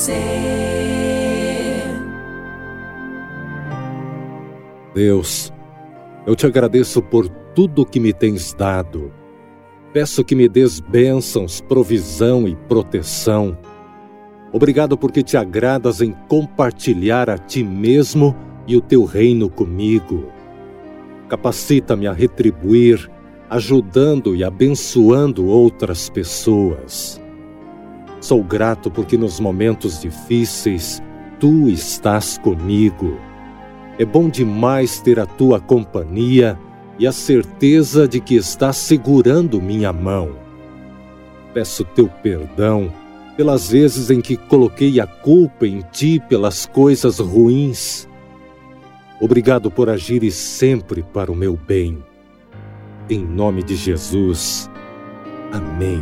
Deus, eu te agradeço por tudo que me tens dado. Peço que me des bênçãos, provisão e proteção. Obrigado porque te agradas em compartilhar a ti mesmo e o teu reino comigo. Capacita-me a retribuir, ajudando e abençoando outras pessoas. Sou grato porque nos momentos difíceis, tu estás comigo. É bom demais ter a tua companhia e a certeza de que estás segurando minha mão. Peço teu perdão pelas vezes em que coloquei a culpa em ti pelas coisas ruins. Obrigado por agires sempre para o meu bem. Em nome de Jesus. Amém.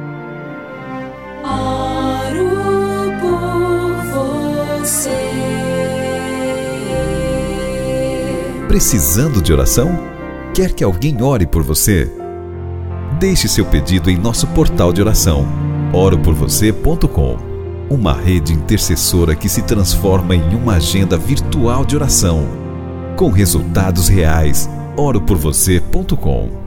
Oro por você. Precisando de oração? Quer que alguém ore por você? Deixe seu pedido em nosso portal de oração, oroporvocê.com. Uma rede intercessora que se transforma em uma agenda virtual de oração, com resultados reais. oroporvocê.com.